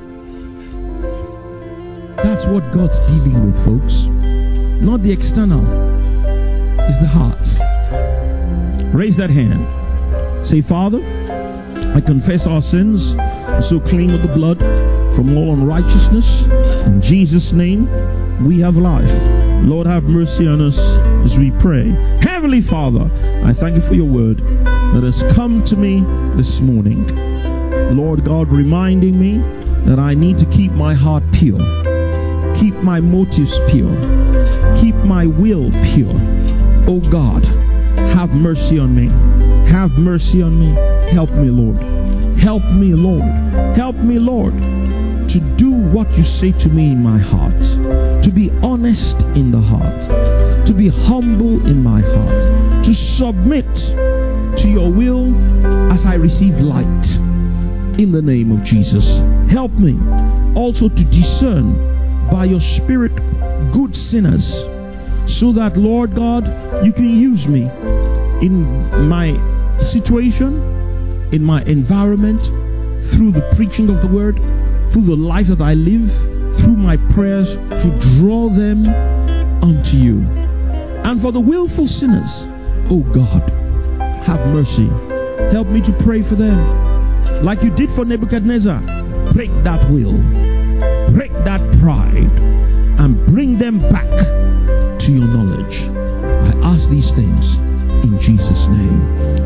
That's what God's dealing with, folks. Not the external. It's the heart. Raise that hand. Say, Father, I confess our sins, and so clean with the blood from all unrighteousness. In Jesus' name, we have life. Lord, have mercy on us as we pray. Heavenly Father, I thank you for your word that has come to me this morning. Lord God, reminding me that I need to keep my heart pure, keep my motives pure, keep my will pure. Oh God, have mercy on me. Have mercy on me. Help me, Lord. Help me, Lord. Help me, Lord, to do what you say to me in my heart, to be honest in the heart, to be humble in my heart, to submit to your will as I receive light in the name of Jesus. Help me also to discern by your Spirit good sinners, so that, Lord God, you can use me in my situation, in my environment, through the preaching of the word, through the life that I live, through my prayers, to draw them unto you. And for the willful sinners, oh God, have mercy. Help me to pray for them. Like you did for Nebuchadnezzar, break that will, break that pride, and bring them back to your knowledge. I ask these things in Jesus' name.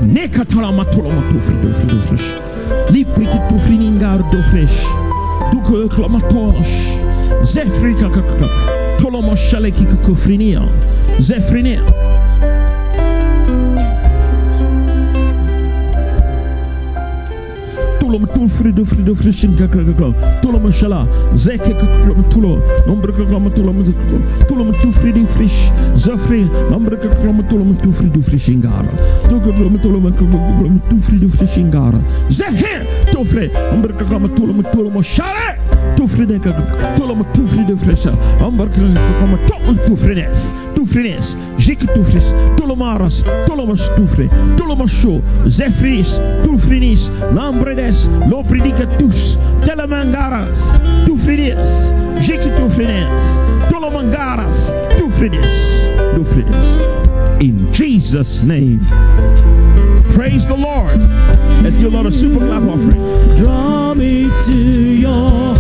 Lo predicatus, telemangaras, tu frides, jekitu frides, tolomangaras, tu frides. In Jesus' name. Praise the Lord. Let's give the Lord a super clap offering. Draw me to your